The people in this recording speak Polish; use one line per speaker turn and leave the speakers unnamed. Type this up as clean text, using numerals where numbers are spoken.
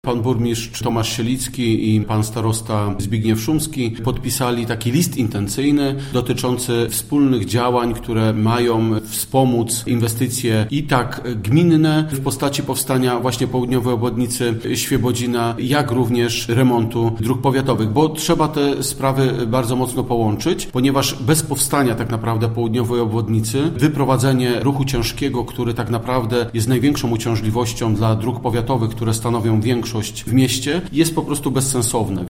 Pan burmistrz Tomasz Sielicki i pan starosta Zbigniew Szumski podpisali taki list intencyjny dotyczący wspólnych działań, które mają wspomóc inwestycje i tak gminne w postaci powstania właśnie południowej obwodnicy Świebodzina, jak również remontu dróg powiatowych, bo trzeba te sprawy bardzo mocno połączyć, ponieważ bez powstania tak naprawdę południowej obwodnicy wyprowadzenie ruchu ciężkiego, który tak naprawdę jest największą uciążliwością dla dróg powiatowych, które stanowią większość w mieście, jest po prostu bezsensowne.